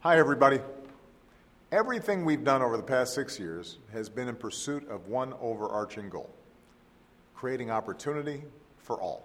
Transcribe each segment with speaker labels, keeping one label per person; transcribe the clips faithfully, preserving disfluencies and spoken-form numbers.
Speaker 1: Hi, everybody. Everything we've done over the past six years has been in pursuit of one overarching goal: creating opportunity for all.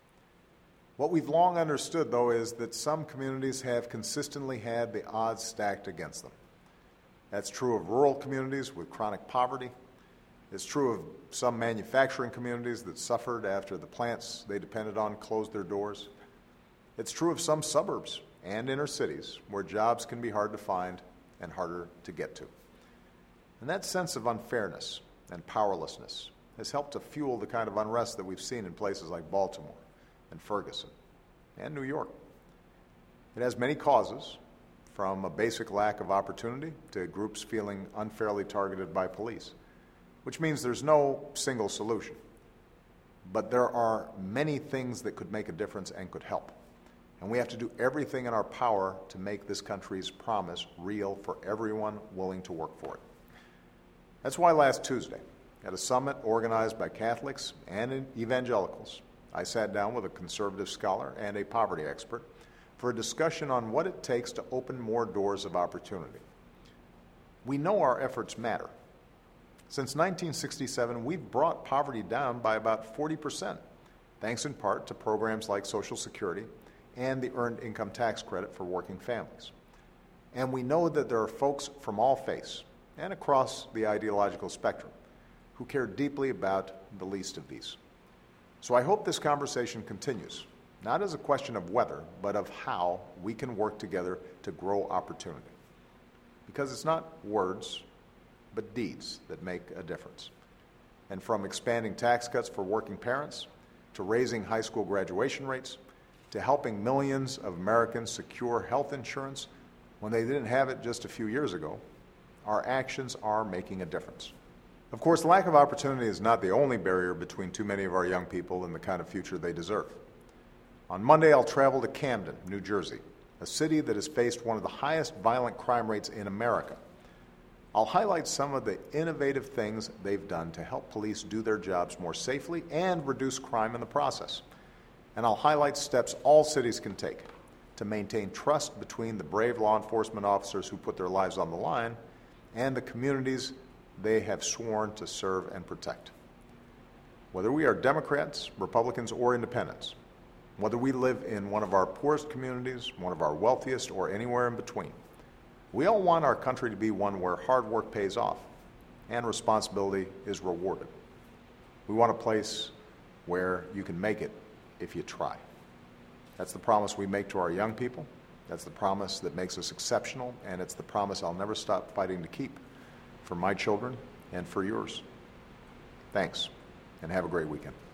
Speaker 1: What we've long understood, though, is that some communities have consistently had the odds stacked against them. That's true of rural communities with chronic poverty. It's true of some manufacturing communities that suffered after the plants they depended on closed their doors. It's true of some suburbs and inner cities where jobs can be hard to find and harder to get to. And that sense of unfairness and powerlessness has helped to fuel the kind of unrest that we've seen in places like Baltimore and Ferguson and New York. It has many causes, from a basic lack of opportunity to groups feeling unfairly targeted by police, which means there's no single solution. But there are many things that could make a difference and could help. And we have to do everything in our power to make this country's promise real for everyone willing to work for it. That's why last Tuesday, at a summit organized by Catholics and evangelicals, I sat down with a conservative scholar and a poverty expert for a discussion on what it takes to open more doors of opportunity. We know our efforts matter. Since nineteen sixty-seven, we've brought poverty down by about forty percent, thanks in part to programs like Social Security and the Earned Income Tax Credit for working families. And we know that there are folks from all faiths and across the ideological spectrum who care deeply about the least of these. So I hope this conversation continues, not as a question of whether, but of how we can work together to grow opportunity. Because it's not words, but deeds that make a difference. And from expanding tax cuts for working parents, to raising high school graduation rates, to helping millions of Americans secure health insurance when they didn't have it just a few years ago, our actions are making a difference. Of course, lack of opportunity is not the only barrier between too many of our young people and the kind of future they deserve. On Monday, I'll travel to Camden, New Jersey, a city that has faced one of the highest violent crime rates in America. I'll highlight some of the innovative things they've done to help police do their jobs more safely and reduce crime in the process. And I'll highlight steps all cities can take to maintain trust between the brave law enforcement officers who put their lives on the line and the communities they have sworn to serve and protect. Whether we are Democrats, Republicans, or Independents, whether we live in one of our poorest communities, one of our wealthiest, or anywhere in between, we all want our country to be one where hard work pays off and responsibility is rewarded. We want a place where you can make it if you try. That's the promise we make to our young people. That's the promise that makes us exceptional, and it's the promise I'll never stop fighting to keep for my children and for yours. Thanks, and have a great weekend.